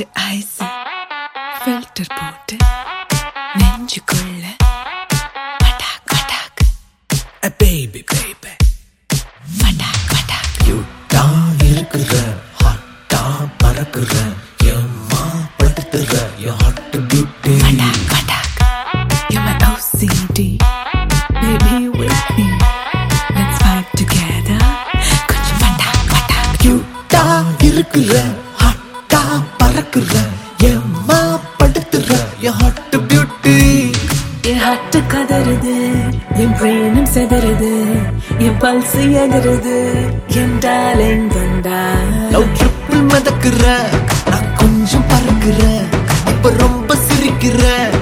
பட்டு ice filter போட்டு நெஞ்சுக்குள்ள பட்டாக் பட்டாக் பேபி பேபி பட்டாக் பட்டாக் யூட்டா இருக்குற ஹாட்டா பறக்குற எம்மா படுத்துற யோ ஹாட் பியூட்டி பட்டாக் பட்டாக் You're my OCD Baby with me Let's vibe together கொஞ்சம் பட்டாக் பட்டாக் யூட்டா இருக்குற ஹாட்டா பறக்குற எம்மா படுத்துற யோ ஹாட் பியூட்டி என் ஹார்ட் கதறுது என் பிரெயினும் செதறுது என் பல்ஸ் எதறுது என் டார்லிங் வந்தா லவ் ட்ரிப்பில் மிதக்குற நான் கொஞ்சம் பறக்குற இப்ப ரொம்ப சிரிக்கிற